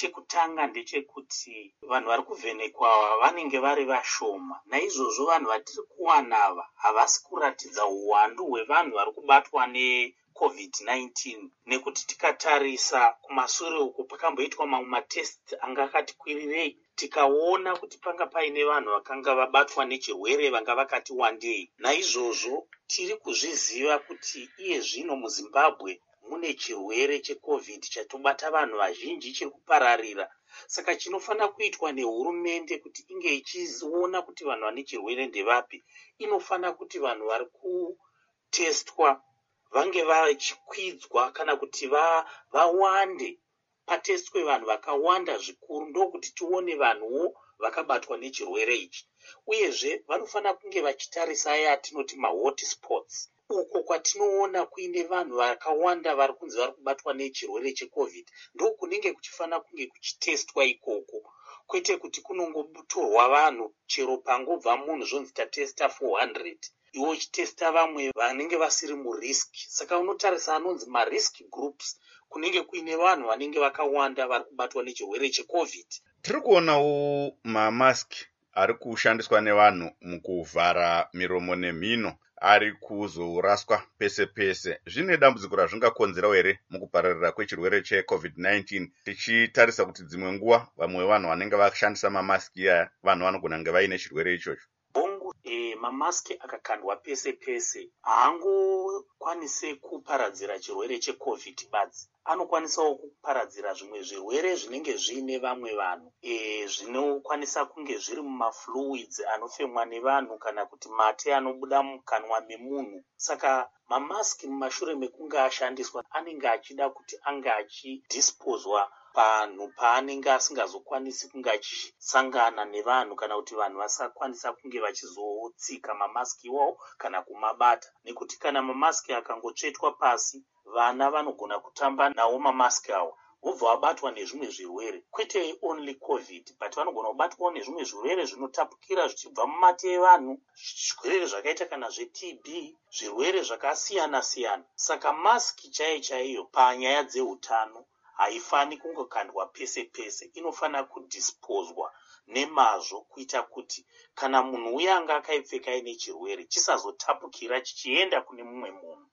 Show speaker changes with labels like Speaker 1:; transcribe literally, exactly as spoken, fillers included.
Speaker 1: Chekutanga ndechekuti vanhu vari kuvhenekwa vanenge vari vashoma. Naizvozvo vanhu vatiri kuwana ava havasi kuratidza uwandu hwevanhu vari kubatwa neCovid nineteen. Nekuti tikatarisa kumashure uko pakamboitwa mamwe matesiti anga akati kwirirei, tikaona kuti panga paine vanhu vakanga vabatwa nechirwere vanga vakati wandei. Naizvozvo tiri kuzviziva kuti iye zvino muZimbabwe mune chirwere cheCovid chatobata vanhu vazhinji, chiri kupararira. Saka chinofanira kuitwa nehurumende kuti inge ichiona kuti vanhu vane chirwere ndevapi, inofanira kuti vanhu vari kutestwa vange vachikwidzwa kana kuti va, vawande. Patestwe vanhu vakawanda zvikuru ndokuti tione vanhuwo vakabatwa nechirwere ichi. Uyezve vanofanira kunge vachitarisa aya atinoti mahotspots, uko kwatinoona kuine vanhu vakawanda vari kunzi vari kubatwa nechirwere cheCovid, ndokunenge kuchifanira kunge kuchitestwa ikoko, kwete kuti kunongotorwa vanhu chero pangobva munhu zvonzi tatesta four hundred iwo uchitesta vamwe vanenge vasiri muriski. Saka unotarisa anonzi marisk groups, kunenge kuine vanhu vanenge vakawanda vari kubatwa nechirwere cheCovid.
Speaker 2: Tiri kuonawo mamaski ari kushandiswa nevanhu mukuvhara miromo nemhino ari kuzoraswa pese pese. Zvine dambudziko razvingakonzerawo here mukupararira kwechirwere cheCovid nineteen, tichitarisa kuti dzimwe nguva vamwe vanhu vanenge vashandisa mamaski aya vanhu vanogona kunge vaine chirwere ichocho.
Speaker 1: Bongo e, mamaski akakandwa pese pese haangokwanise kuparadzira chirwere cheCovid badzi, anokwanisawo kuparadzira zvimwe zvirwere zvinenge zviine vamwe vanhu e, zvinokwanisa kunge zviri mumafluids anofemwa nevanhu kana kuti mate anobuda mukanwa memunhu. Saka mamaski mumashure mekunge ashandiswa anenge achida kuti ange achidhispozwa panhu paanenge asingazokwanisi kunge achisangana nevanhu, kana kuti vanhu vasakwanisa kunge vachizotsika mamaski iwawo kana kumabata. Nekuti kana mamaski akangotsvetwa pasi, vana vanogona kutamba nawo mamaski awa vobva vabatwa nezvimwe zvirwere, kwete only Covid, but vanogona kubatwawo nezvimwe zvirwere zvinotapukira zvichibva mumate evanhu, zvirwere zvakaita kana zveT B, zvirwere zvakasiyana siyana. Saka maski chaiyo chaiyo panyaya dzeutano haifani kungokandwa pese pese, inofanira kudhispozwa nemazvo kuita kuti kana munhu uya anga akaipfeka ine chirwere chisazotapukira chichienda kune mumwe munhu.